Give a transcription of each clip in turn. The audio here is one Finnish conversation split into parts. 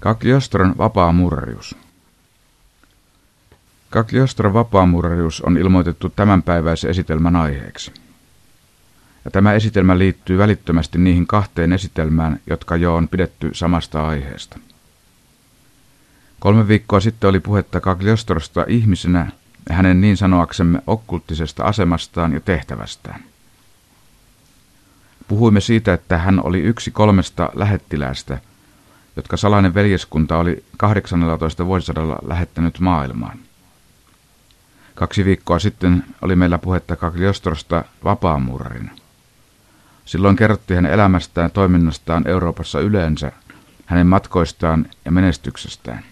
Cagliostron vapaamuurarius. Cagliostron vapaamuurarius on ilmoitettu tämänpäiväisen esitelmän aiheeksi. Ja tämä esitelmä liittyy välittömästi niihin kahteen esitelmään, jotka jo on pidetty samasta aiheesta. 3 viikkoa sitten oli puhetta Cagliostrosta ihmisenä ja hänen niin sanoaksemme okkulttisesta asemastaan ja tehtävästään. Puhuimme siitä, että hän oli yksi 3 lähettiläästä, jotka salainen veljeskunta oli 18 vuosisadalla lähettänyt maailmaan. 2 viikkoa sitten oli meillä puhetta Cagliostrosta vapaamuurarina. Silloin kerrottiin hänen elämästään ja toiminnastaan Euroopassa yleensä, hänen matkoistaan ja menestyksestään.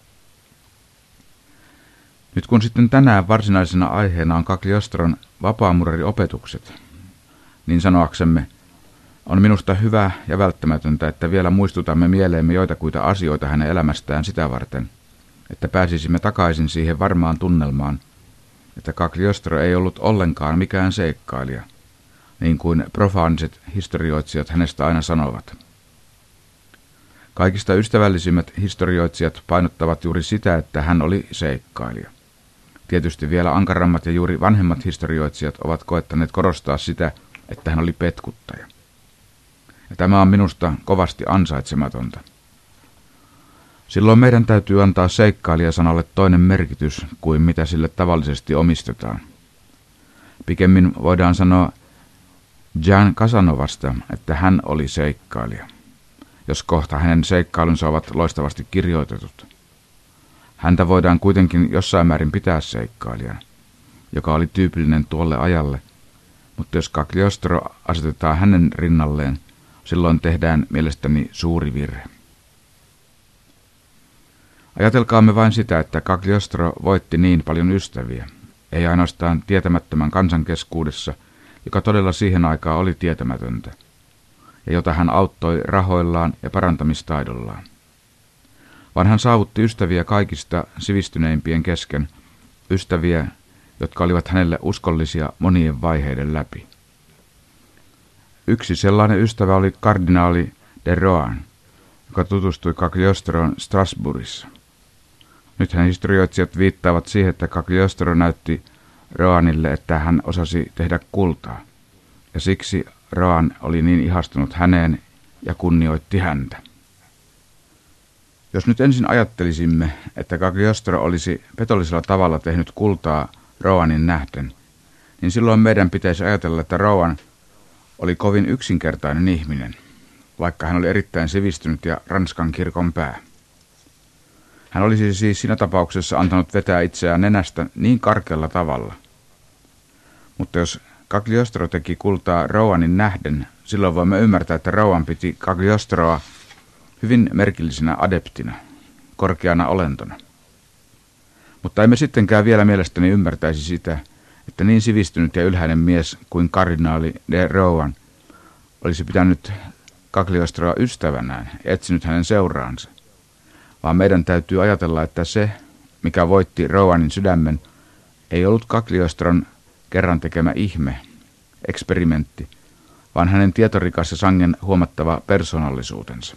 Nyt kun sitten tänään varsinaisena aiheena on Cagliostron vapaamuurariopetukset, niin sanoaksemme, on minusta hyvä ja välttämätöntä, että vielä muistutamme mieleemme joitakuita asioita hänen elämästään sitä varten, että pääsisimme takaisin siihen varmaan tunnelmaan, että Cagliostro ei ollut ollenkaan mikään seikkailija, niin kuin profaaniset historioitsijat hänestä aina sanovat. Kaikista ystävällisimmät historioitsijat painottavat juuri sitä, että hän oli seikkailija. Tietysti vielä ankarammat ja juuri vanhemmat historioitsijat ovat koettaneet korostaa sitä, että hän oli petkuttaja. Ja tämä on minusta kovasti ansaitsematonta. Silloin meidän täytyy antaa seikkailija-sanalle toinen merkitys kuin mitä sille tavallisesti omistetaan. Pikemmin voidaan sanoa Gian Casanovasta, että hän oli seikkailija, jos kohta hänen seikkailunsa ovat loistavasti kirjoitetut. Häntä voidaan kuitenkin jossain määrin pitää seikkailijana, joka oli tyypillinen tuolle ajalle, mutta jos Cagliostro asetetaan hänen rinnalleen, silloin tehdään mielestäni suuri virhe. Ajatelkaamme vain sitä, että Cagliostro voitti niin paljon ystäviä, ei ainoastaan tietämättömän kansan keskuudessa, joka todella siihen aikaan oli tietämätöntä, ja jota hän auttoi rahoillaan ja parantamistaidollaan. Vaan hän saavutti ystäviä kaikista sivistyneimpien kesken, ystäviä, jotka olivat hänelle uskollisia monien vaiheiden läpi. Yksi sellainen ystävä oli kardinaali de Rohan, joka tutustui Cagliostroon Strasbourgissa. Nythän historioitsijat viittaavat siihen, että Cagliostro näytti Rohanille, että hän osasi tehdä kultaa, ja siksi Rohan oli niin ihastunut häneen ja kunnioitti häntä. Jos nyt ensin ajattelisimme, että Cagliostro olisi petollisella tavalla tehnyt kultaa Rohanin nähden, niin silloin meidän pitäisi ajatella, että Rohan oli kovin yksinkertainen ihminen, vaikka hän oli erittäin sivistynyt ja Ranskan kirkon pää. Hän olisi siis siinä tapauksessa antanut vetää itseään nenästä niin karkealla tavalla. Mutta jos Cagliostro teki kultaa Rohanin nähden, silloin voimme ymmärtää, että Rohan piti Cagliostroa hyvin merkillisenä adeptina, korkeana olentona. Mutta emme sittenkään vielä mielestäni ymmärtäisi sitä, että niin sivistynyt ja ylhäinen mies kuin kardinaali de Rohan olisi pitänyt Cagliostroa ystävänään ja etsinyt hänen seuraansa, vaan meidän täytyy ajatella, että se, mikä voitti Rohanin sydämen, ei ollut Cagliostron kerran tekemä ihme, eksperimentti, vaan hänen tietorikas ja sangen huomattava persoonallisuutensa.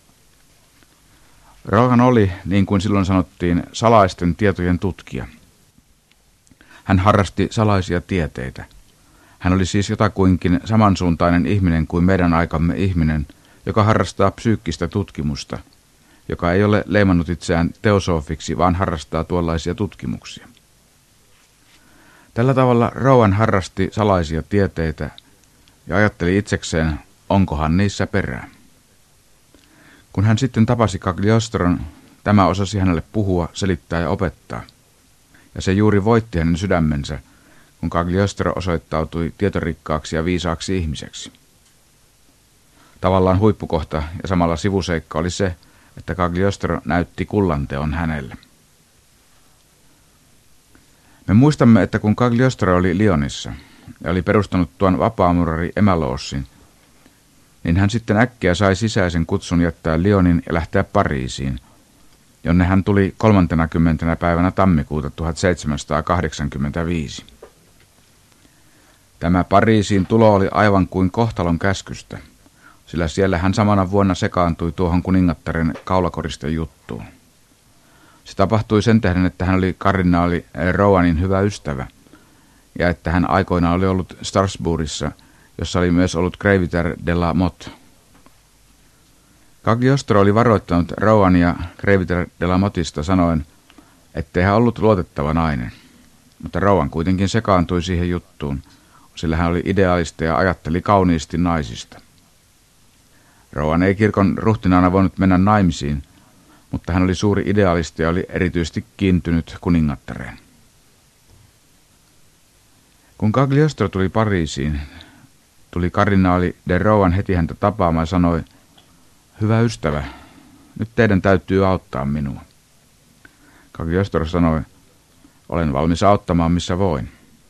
Rohan oli, niin kuin silloin sanottiin, salaisten tietojen tutkija. Hän harrasti salaisia tieteitä. Hän oli siis jotakuinkin samansuuntainen ihminen kuin meidän aikamme ihminen, joka harrastaa psyykkistä tutkimusta, joka ei ole leimannut itseään teosofiksi, vaan harrastaa tuollaisia tutkimuksia. Tällä tavalla Rohan harrasti salaisia tieteitä ja ajatteli itsekseen, onkohan niissä perää. Kun hän sitten tapasi Cagliostron, tämä osasi hänelle puhua, selittää ja opettaa. Ja se juuri voitti hänen sydämensä, kun Cagliostro osoittautui tietorikkaaksi ja viisaaksi ihmiseksi. Tavallaan huippukohta ja samalla sivuseikka oli se, että Cagliostro näytti kullanteon hänelle. Me muistamme, että kun Cagliostro oli Lyonissa ja oli perustanut tuon vapaamuurari Emaloossin, niin hän sitten äkkiä sai sisäisen kutsun jättää Lyonin ja lähteä Pariisiin, jonne hän tuli 30. päivänä tammikuuta 1785. Tämä Pariisiin tulo oli aivan kuin kohtalon käskystä, sillä siellä hän samana vuonna sekaantui tuohon kuningattaren kaulakoristen juttuun. Se tapahtui sen tähden, että hän oli kardinaali Rowanin hyvä ystävä, ja että hän aikoinaan oli ollut Strasbourgissa, jossa oli myös ollut Greviter de la Motte. Cagliostro oli varoittanut Rowania Greviter de la Mottista sanoen, ettei hän ollut luotettava nainen, mutta Rowan kuitenkin sekaantui siihen juttuun, sillä hän oli idealisti ja ajatteli kauniisti naisista. Rowan ei kirkon ruhtinaana voinut mennä naimisiin, mutta hän oli suuri idealisti ja oli erityisesti kiintynyt kuningattareen. Kun Cagliostro tuli Pariisiin, tuli kardinaali de Rohan heti häntä tapaamaan ja sanoi, hyvä ystävä, nyt teidän täytyy auttaa minua. Cagliostro sanoi, olen valmis auttamaan missä voin.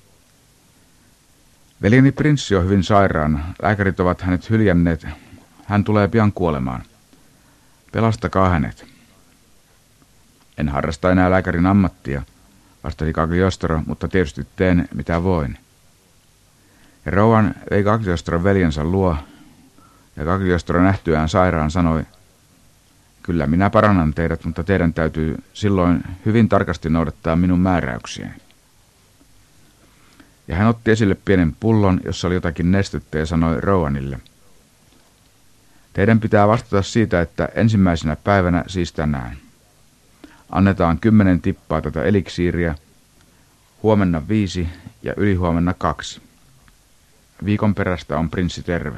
Veljeni prinssi on hyvin sairaana, lääkärit ovat hänet hyljänneet, hän tulee pian kuolemaan. Pelastakaa hänet. En harrasta enää lääkärin ammattia, vastasi Cagliostro, mutta tietysti teen mitä voin. Ja Rowan vei Cagliostron veljensä luo, ja Cagliostro nähtyään sairaan sanoi, kyllä minä parannan teidät, mutta teidän täytyy silloin hyvin tarkasti noudattaa minun määräyksiäni. Ja hän otti esille pienen pullon, jossa oli jotakin nestettä ja sanoi Rowanille, teidän pitää vastata siitä, että ensimmäisenä päivänä, siis tänään, annetaan 10 tippaa tätä eliksiiriä, huomenna 5 ja ylihuomenna 2. Viikon perästä on prinssi terve.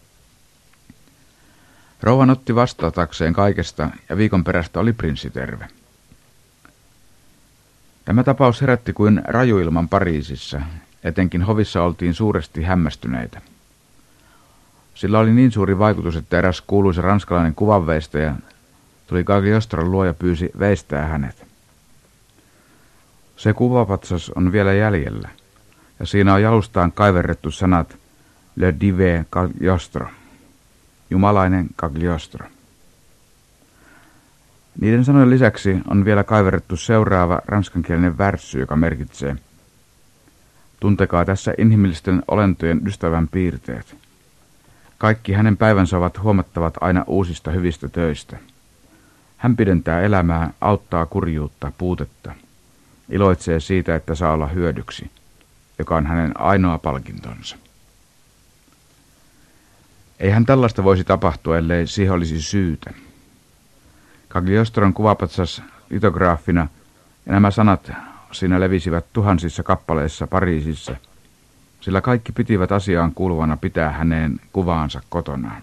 Rowan otti vastatakseen kaikesta ja viikon perästä oli prinssi terve. Tämä tapaus herätti kuin rajuilman Pariisissa, etenkin hovissa oltiin suuresti hämmästyneitä. Sillä oli niin suuri vaikutus, että eräs kuuluisa ranskalainen kuvanveistäjä tuli Cagliostron luo ja pyysi veistää hänet. Se kuvapatsas on vielä jäljellä, ja siinä on jalustaan kaiverrettu sanat Le Dive Cagliostro, jumalainen Cagliostro. Niiden sanojen lisäksi on vielä kaiverrettu seuraava ranskankielinen värssy, joka merkitsee tuntekaa tässä inhimillisten olentojen ystävän piirteet. Kaikki hänen päivänsä ovat huomattavat aina uusista hyvistä töistä. Hän pidentää elämää, auttaa kurjuutta, puutetta. Iloitsee siitä, että saa olla hyödyksi, joka on hänen ainoa palkintonsa. Eihän tällaista voisi tapahtua, ellei siihen olisi syytä. Cagliostron kuvapatsas litograafina ja nämä sanat siinä levisivät tuhansissa kappaleissa Pariisissa, sillä kaikki pitivät asiaan kuuluvana pitää häneen kuvaansa kotonaan.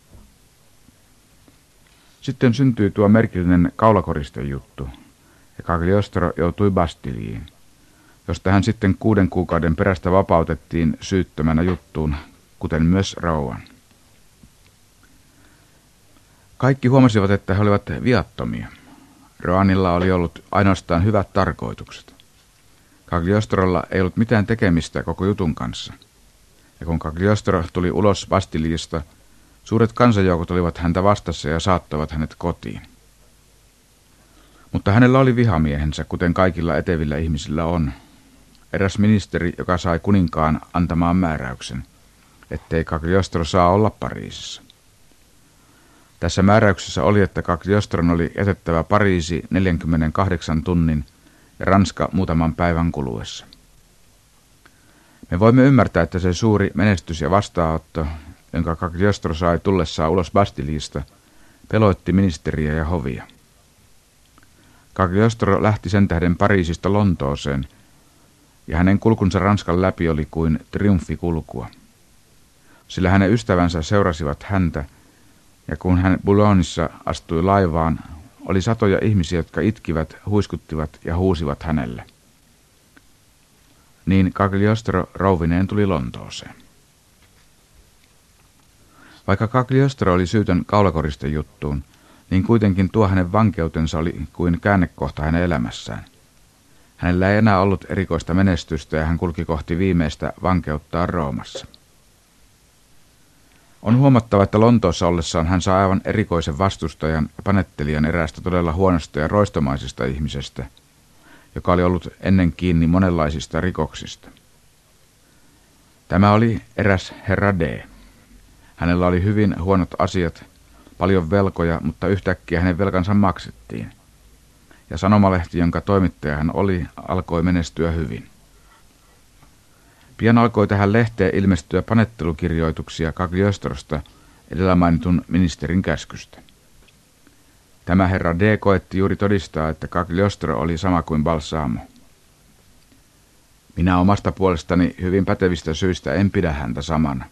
Sitten syntyi tuo merkillinen kaulakoristen juttu, ja Cagliostro joutui Bastiliin, josta hän sitten 6 kuukauden perästä vapautettiin syyttömänä juttuun, kuten myös Rowan. Kaikki huomasivat, että he olivat viattomia. Rowanilla oli ollut ainoastaan hyvät tarkoitukset. Cagliostrolla ei ollut mitään tekemistä koko jutun kanssa. Ja kun Cagliostro tuli ulos Bastiliista, suuret kansanjoukot olivat häntä vastassa ja saattoivat hänet kotiin. Mutta hänellä oli vihamiehensä, kuten kaikilla etevillä ihmisillä on. Eräs ministeri, joka sai kuninkaan antamaan määräyksen, ettei Cagliostro saa olla Pariisissa. Tässä määräyksessä oli, että Cagliostron oli jätettävä Pariisi 48 tunnin ja Ranska muutaman päivän kuluessa. Me voimme ymmärtää, että se suuri menestys ja vastaanotto, jonka Cagliostro sai tullessaan ulos Bastiliista, peloitti ministeriä ja hovia. Cagliostro lähti sen tähden Pariisista Lontooseen, ja hänen kulkunsa Ranskan läpi oli kuin triumfikulkua. Sillä hänen ystävänsä seurasivat häntä, ja kun hän Boulognessa astui laivaan, oli satoja ihmisiä, jotka itkivät, huiskuttivat ja huusivat hänelle. Niin Cagliostro rouvineen tuli Lontooseen. Vaikka Cagliostro oli syytön kaulakoristen juttuun, niin kuitenkin tuo hänen vankeutensa oli kuin käännekohta hänen elämässään. Hänellä ei enää ollut erikoista menestystä ja hän kulki kohti viimeistä vankeuttaan Roomassa. On huomattava, että Lontoossa ollessaan hän saa aivan erikoisen vastustajan ja panettelijan eräästä todella huonosta ja roistomaisesta ihmisestä, joka oli ollut ennen kiinni monenlaisista rikoksista. Tämä oli eräs herra D. Hänellä oli hyvin huonot asiat, paljon velkoja, mutta yhtäkkiä hänen velkansa maksettiin. Ja sanomalehti, jonka toimittaja hän oli, alkoi menestyä hyvin. Pian alkoi tähän lehteen ilmestyä panettelukirjoituksia Cagliostrosta edellä mainitun ministerin käskystä. Tämä herra D. koetti juuri todistaa, että Cagliostro oli sama kuin Balsamo. Minä omasta puolestani hyvin pätevistä syistä en pidä häntä samana.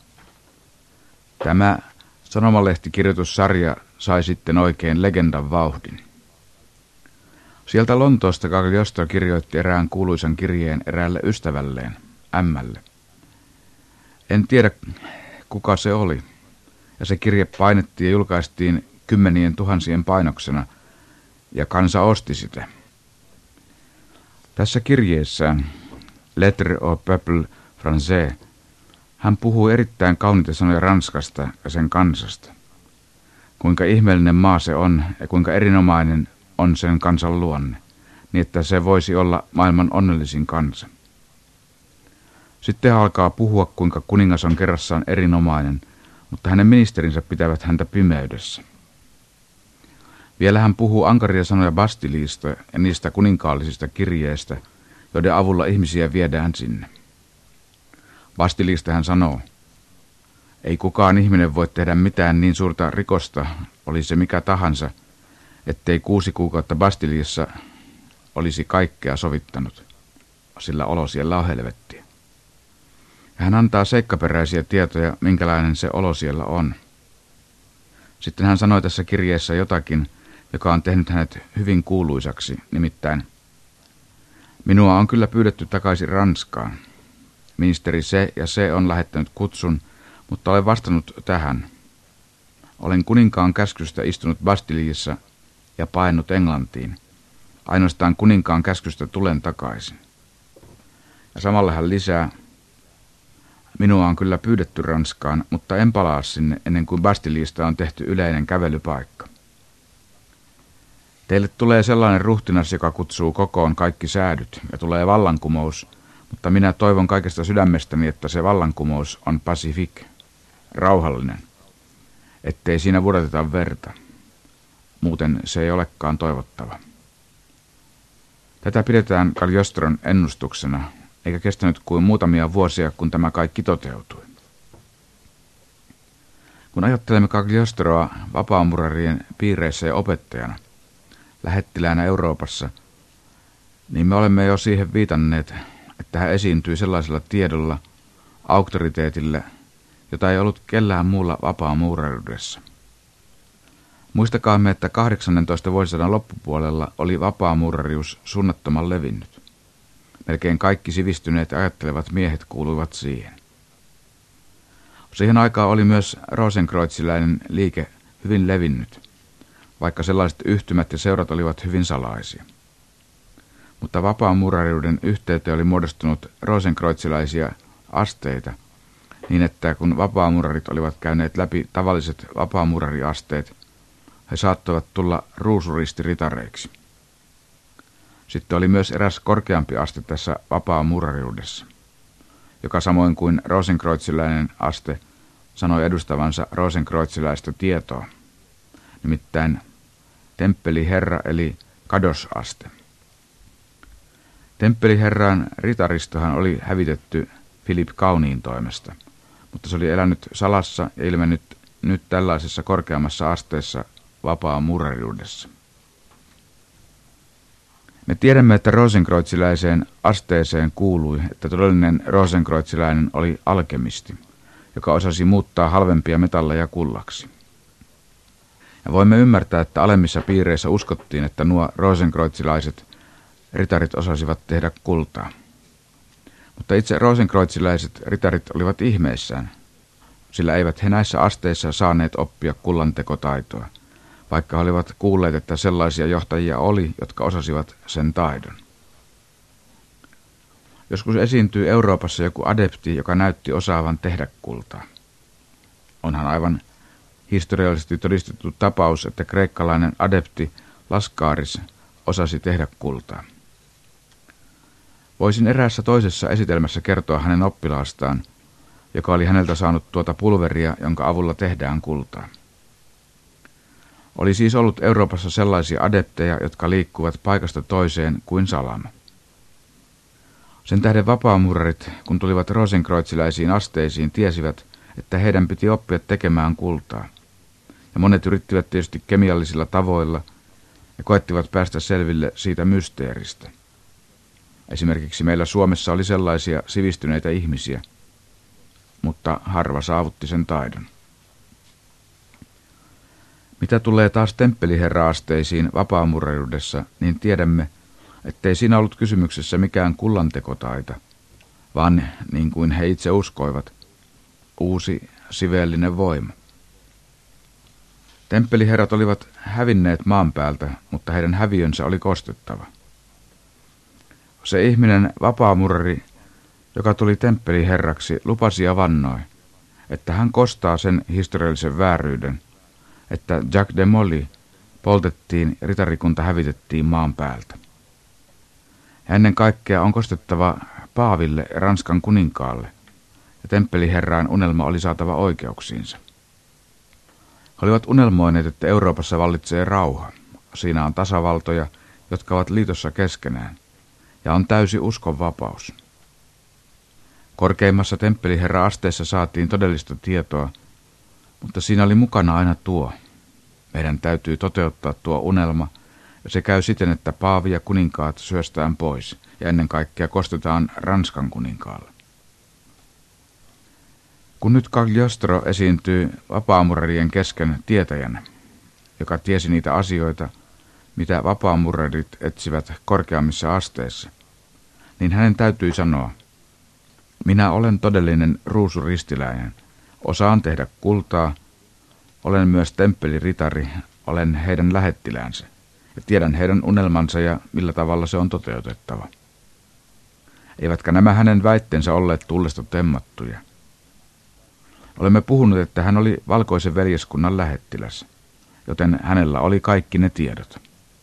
Tämä sanomalehtikirjoitussarja sai sitten oikein legendan vauhdin. Sieltä Lontoosta Cagliostro kirjoitti erään kuuluisan kirjeen eräälle ystävälleen, M:lle. En tiedä, kuka se oli, ja se kirje painettiin ja julkaistiin 10 000 painoksena, ja kansa osti sitä. Tässä kirjeessään, Lettre au peuple français, hän puhuu erittäin kauniita sanoja Ranskasta ja sen kansasta. Kuinka ihmeellinen maa se on ja kuinka erinomainen on sen kansan luonne, niin että se voisi olla maailman onnellisin kansa. Sitten hän alkaa puhua, kuinka kuningas on kerrassaan erinomainen, mutta hänen ministerinsä pitävät häntä pimeydessä. Vielä hän puhuu ankaria sanoja Bastillista ja niistä kuninkaallisista kirjeistä, joiden avulla ihmisiä viedään sinne. Bastillista hän sanoo, ei kukaan ihminen voi tehdä mitään niin suurta rikosta, oli se mikä tahansa, ettei 6 kuukautta Bastillissa olisi kaikkea sovittanut, sillä olo siellä on helvettiä. Hän antaa seikkaperäisiä tietoja, minkälainen se olo siellä on. Sitten hän sanoi tässä kirjeessä jotakin, joka on tehnyt hänet hyvin kuuluisaksi, nimittäin minua on kyllä pyydetty takaisin Ranskaan. Ministeri se ja se on lähettänyt kutsun, mutta olen vastannut tähän. Olen kuninkaan käskystä istunut Bastillissa ja paennut Englantiin. Ainoastaan kuninkaan käskystä tulen takaisin. Ja samalla hän lisää, minua on kyllä pyydetty Ranskaan, mutta en palaa sinne ennen kuin Bastillista on tehty yleinen kävelypaikka. Teille tulee sellainen ruhtinas, joka kutsuu kokoon kaikki säädyt ja tulee vallankumous, mutta minä toivon kaikesta sydämestäni, että se vallankumous on pacifique, rauhallinen, ettei siinä vuodateta verta. Muuten se ei olekaan toivottava. Tätä pidetään Cagliostron ennustuksena, eikä kestänyt kuin muutamia vuosia, kun tämä kaikki toteutui. Kun ajattelemme Cagliostroa vapaamurarien piireissä ja opettajana, lähettiläänä Euroopassa, niin me olemme jo siihen viitanneet, että hän esiintyi sellaisella tiedolla, auktoriteetillä, jota ei ollut kellään muulla vapaamuuraruudessa. Muistakaamme, että 18. vuosisadan loppupuolella oli vapaamuurarius suunnattoman levinnyt. Melkein kaikki sivistyneet ja ajattelevat miehet kuuluivat siihen. Siihen aikaan oli myös rosenkreuziläinen liike hyvin levinnyt, vaikka sellaiset yhtymät ja seurat olivat hyvin salaisia. Mutta vapaamuurariuden yhteyteen oli muodostunut rosenkreuzilaisia asteita, niin että kun vapaamuurarit olivat käyneet läpi tavalliset vapaamuurariasteet, he saattoivat tulla ruusuristiritareiksi. Sitten oli myös eräs korkeampi aste tässä vapaamuurariudessa, joka samoin kuin rosenkreuziläinen aste sanoi edustavansa rosenkreuziläistä tietoa, nimittäin temppeliherra eli kadosaste. Temppeliherran ritaristohan oli hävitetty Philip Kauniin toimesta, mutta se oli elänyt salassa ja ilmennyt nyt tällaisessa korkeammassa asteessa vapaamuurariudessa. Me tiedämme, että rosenkreuziläiseen asteeseen kuului, että todellinen rosenkreuziläinen oli alkemisti, joka osasi muuttaa halvempia metalleja kullaksi. Ja voimme ymmärtää, että alemmissa piireissä uskottiin, että nuo rosenkreutzilaiset ritarit osasivat tehdä kultaa. Mutta itse rosenkreuziläiset ritarit olivat ihmeissään, sillä eivät he näissä asteissa saaneet oppia kullantekotaitoa, vaikka he olivat kuulleet, että sellaisia johtajia oli, jotka osasivat sen taidon. Joskus esiintyy Euroopassa joku adepti, joka näytti osaavan tehdä kultaa. Onhan aivan historiallisesti todistettu tapaus, että kreikkalainen adepti Laskaaris osasi tehdä kultaa. Voisin eräässä toisessa esitelmässä kertoa hänen oppilaastaan, joka oli häneltä saanut tuota pulveria, jonka avulla tehdään kultaa. Oli siis ollut Euroopassa sellaisia adepteja, jotka liikkuvat paikasta toiseen kuin salama. Sen tähden vapaamurrarit, kun tulivat rosenkreutsiläisiin asteisiin, tiesivät, että heidän piti oppia tekemään kultaa. Ja monet yrittivät tietysti kemiallisilla tavoilla ja koettivat päästä selville siitä mysteeristä. Esimerkiksi meillä Suomessa oli sellaisia sivistyneitä ihmisiä, mutta harva saavutti sen taidon. Mitä tulee taas temppeliherra-asteisiin vapaamurraruudessa, niin tiedämme, ettei siinä ollut kysymyksessä mikään kullantekotaita, vaan niin kuin he itse uskoivat, uusi siveellinen voima. Temppeliherrat olivat hävinneet maan päältä, mutta heidän häviönsä oli kostettava. Se ihminen vapaamurrari, joka tuli temppeliherraksi, lupasi ja vannoi, että hän kostaa sen historiallisen vääryyden, että Jacques de Molly poltettiin ja ritarikunta hävitettiin maan päältä. Ja ennen kaikkea on kostettava Paaville ja Ranskan kuninkaalle, ja temppeliherraan unelma oli saatava oikeuksiinsa. He olivat unelmoineet, että Euroopassa vallitsee rauha. Siinä on tasavaltoja, jotka ovat liitossa keskenään, ja on täysi uskonvapaus. Korkeimmassa temppeliherra-asteessa saatiin todellista tietoa, mutta siinä oli mukana aina tuo. Meidän täytyy toteuttaa tuo unelma, ja se käy siten, että paavi ja kuninkaat syöstään pois, ja ennen kaikkea kostetaan Ranskan kuninkaalle. Kun nyt Cagliostro esiintyy vapaamurrarien kesken tietäjänä, joka tiesi niitä asioita, mitä vapaamurrarit etsivät korkeammissa asteissa, niin hänen täytyi sanoa, minä olen todellinen ruusuristiläinen, osaan tehdä kultaa, olen myös temppeliritari, olen heidän lähettiläänsä ja tiedän heidän unelmansa ja millä tavalla se on toteutettava. Eivätkä nämä hänen väitteensä olleet tullesta temmattuja. Olemme puhuneet, että hän oli valkoisen veljeskunnan lähettiläs, joten hänellä oli kaikki ne tiedot.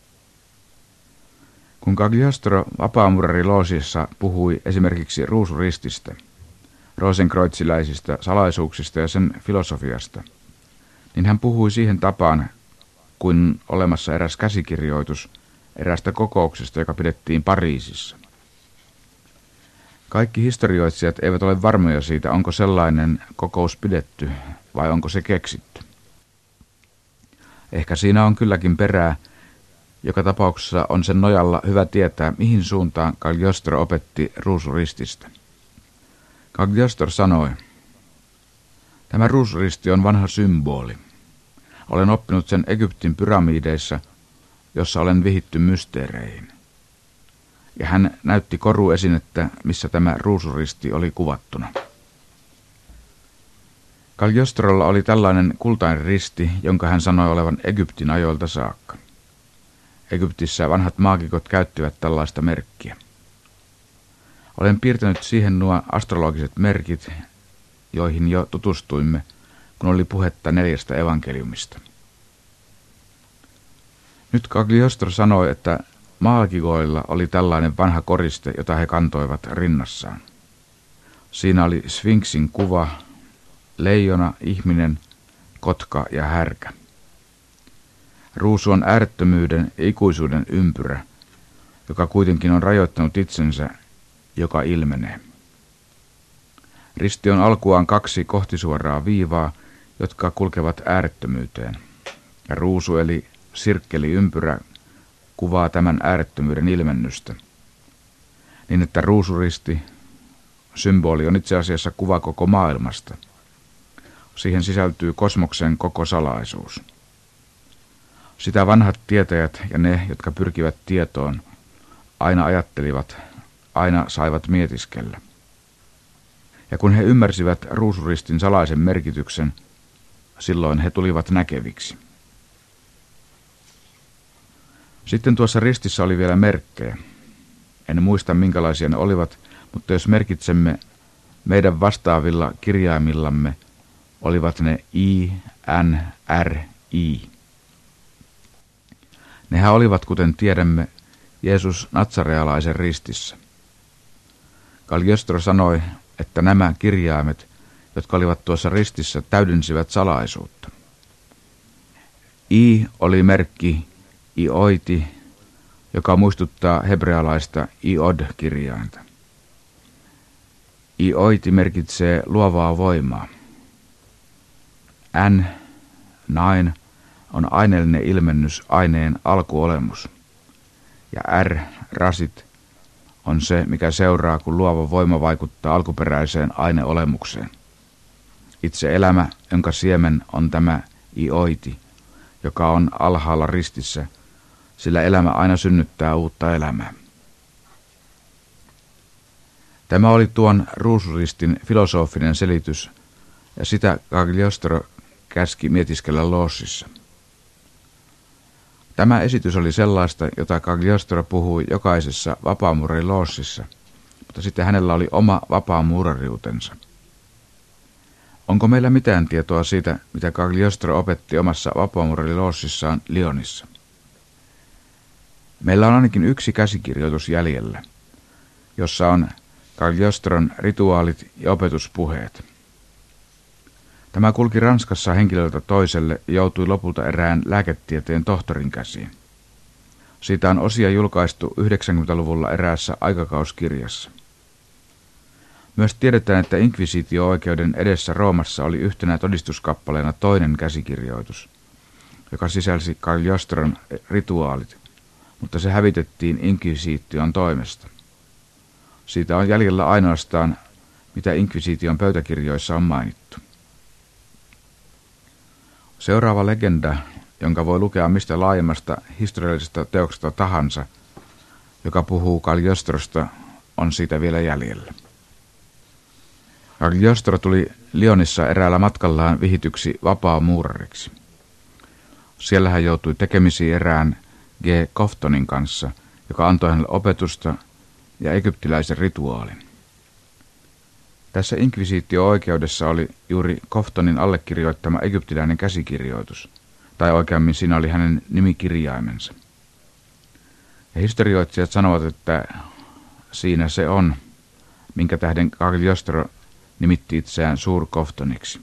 Kun Cagliostro vapaamurrari loosissa puhui esimerkiksi ruusurististä, rosenkreutsiläisistä salaisuuksista ja sen filosofiasta, niin hän puhui siihen tapaan, kuin olemassa eräs käsikirjoitus erästä kokouksesta, joka pidettiin Pariisissa. Kaikki historioitsijat eivät ole varmoja siitä, onko sellainen kokous pidetty vai onko se keksitty. Ehkä siinä on kylläkin perää, joka tapauksessa on sen nojalla hyvä tietää, mihin suuntaan Cagliostro opetti ruusurististä. Cagliostro sanoi, tämä ruusuristi on vanha symboli. Olen oppinut sen Egyptin pyramideissa, jossa olen vihitty mysteereihin. Ja hän näytti koruesinettä, missä tämä ruusuristi oli kuvattuna. Cagliostrolla oli tällainen kultainen risti, jonka hän sanoi olevan Egyptin ajoilta saakka. Egyptissä vanhat maagikot käyttivät tällaista merkkiä. Olen piirtänyt siihen nuo astrologiset merkit, joihin jo tutustuimme, kun oli puhetta 4 evankeliumista. Nyt Cagliostro sanoi, että maagikoilla oli tällainen vanha koriste, jota he kantoivat rinnassaan. Siinä oli Sfinksin kuva, leijona, ihminen, kotka ja härkä. Ruusu on äärettömyyden ja ikuisuuden ympyrä, joka kuitenkin on rajoittanut itsensä, joka ilmenee. Risti on alkuaan 2 kohtisuoraa viivaa, jotka kulkevat äärettömyyteen. Ja ruusu eli sirkkeliympyrä kuvaa tämän äärettömyyden ilmennystä. Niin että ruusuristi, symboli on itse asiassa kuva koko maailmasta. Siihen sisältyy kosmoksen koko salaisuus. Sitä vanhat tietäjät ja ne, jotka pyrkivät tietoon, aina ajattelivat, aina saivat mietiskellä. Ja kun he ymmärsivät ruusuristin salaisen merkityksen, silloin he tulivat näkeviksi. Sitten tuossa ristissä oli vielä merkkejä. En muista minkälaisia ne olivat, mutta jos merkitsemme meidän vastaavilla kirjaimillamme, olivat ne I, N, R, I. Nehän olivat, kuten tiedämme, Jeesus natsarealaisen ristissä. Cagliostro sanoi, että nämä kirjaimet, jotka olivat tuossa ristissä, täydensivät salaisuutta. I oli merkki ioiti, joka muistuttaa hebrealaista iod-kirjainta. Ioiti merkitsee luovaa voimaa. N, nain, on aineellinen ilmennys, aineen alkuolemus. Ja R, rasit, on se, mikä seuraa, kun luova voima vaikuttaa alkuperäiseen aineolemukseen. Itse elämä, jonka siemen on tämä ioiti, joka on alhaalla ristissä, sillä elämä aina synnyttää uutta elämää. Tämä oli tuon ruusuristin filosofinen selitys, ja sitä Cagliostro käski mietiskellä loossissa. Tämä esitys oli sellaista, jota Cagliostro puhui jokaisessa vapaamuurariloossissa, mutta sitten hänellä oli oma vapaamuurariutensa. Onko meillä mitään tietoa siitä, mitä Cagliostro opetti omassa vapaamuurariloossissaan Lyonissa? Meillä on ainakin yksi käsikirjoitus jäljellä, jossa on Cagliostron rituaalit ja opetuspuheet. Tämä kulki Ranskassa henkilöltä toiselle ja joutui lopulta erään lääketieteen tohtorin käsiin. Siitä on osia julkaistu 90-luvulla eräässä aikakauskirjassa. Myös tiedetään, että inkvisitio-oikeuden edessä Roomassa oli yhtenä todistuskappaleena toinen käsikirjoitus, joka sisälsi Cagliostron rituaalit, mutta se hävitettiin inkvisiition toimesta. Siitä on jäljellä ainoastaan, mitä inkvisiition pöytäkirjoissa on mainittu. Seuraava legenda, jonka voi lukea mistä laajemmasta historiallisesta teoksesta tahansa, joka puhuu Cagliostrosta, on siitä vielä jäljellä. Cagliostro tuli Lyonissa eräällä matkallaan vihityksi vapaamuurariksi. Siellä hän joutui tekemisiin erään G. Coftonin kanssa, joka antoi hänelle opetusta ja egyptiläisen rituaalin. Tässä inkvisitio-oikeudessa oli juuri Coftonin allekirjoittama egyptiläinen käsikirjoitus, tai oikeammin siinä oli hänen nimikirjaimensa. Ja historioitsijat sanovat, että siinä se on, minkä tähden Cagliostro nimitti itseään Suur-Coftoniksi.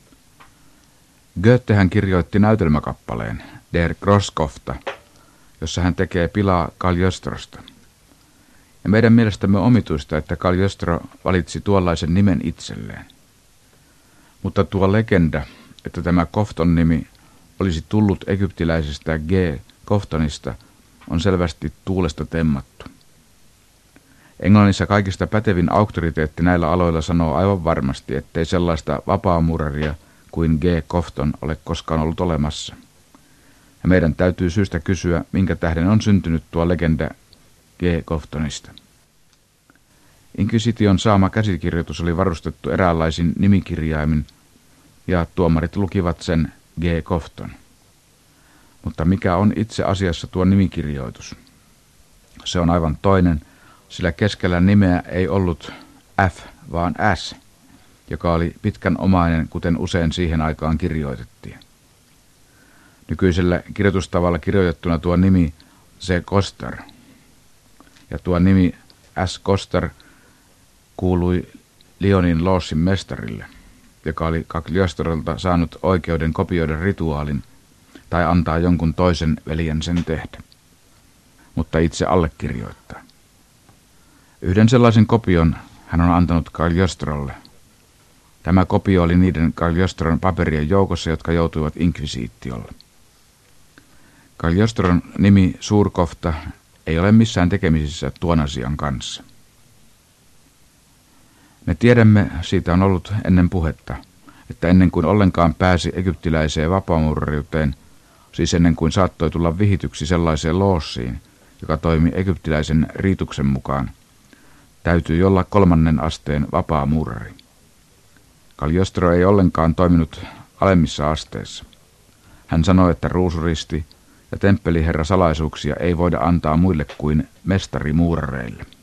Goethehän kirjoitti näytelmäkappaleen Der Grosskofta, jossa hän tekee pilaa Cagliostrosta. Ja meidän mielestämme on omituista, että Cagliostro valitsi tuollaisen nimen itselleen. Mutta tuo legenda, että tämä Cofton-nimi olisi tullut egyptiläisestä G. Coftonista, on selvästi tuulesta temmattu. Englannissa kaikista pätevin auktoriteetti näillä aloilla sanoo aivan varmasti, ettei sellaista vapaamuuraria kuin G. Cofton ole koskaan ollut olemassa. Ja meidän täytyy syystä kysyä, minkä tähden on syntynyt tuo legenda G. Coftonista. Inkvisition saama käsikirjoitus oli varustettu eräänlaisin nimikirjaimin, ja tuomarit lukivat sen G. Cofton. Mutta mikä on itse asiassa tuo nimikirjoitus? Se on aivan toinen, sillä keskellä nimeä ei ollut F, vaan S, joka oli pitkän omainen, kuten usein siihen aikaan kirjoitettiin. Nykyisellä kirjoitustavalla kirjoitettuna tuo nimi C. Coster. Ja tuo nimi S. Coster kuului Lyonin loossin mestarille, joka oli Cagliostolta saanut oikeuden kopioida rituaalin tai antaa jonkun toisen veljen sen tehdä, mutta itse allekirjoittaa. Yhden sellaisen kopion hän on antanut Cagliostrolle. Tämä kopio oli niiden Cagliostron paperien joukossa, jotka joutuivat inkvisiitiolle. Cagliostron nimi Suurkofta ei ole missään tekemisissä tuon asian kanssa. Me tiedämme, siitä on ollut ennen puhetta, että ennen kuin ollenkaan pääsi egyptiläiseen vapaamuurariuteen, siis ennen kuin saattoi tulla vihityksi sellaiseen loossiin, joka toimi egyptiläisen riituksen mukaan, täytyi olla 3. asteen vapaamuurari. Cagliostro ei ollenkaan toiminut alemmissa asteissa. Hän sanoi, että ruusuristi ja temppeliherra salaisuuksia ei voida antaa muille kuin mestarimuurareille.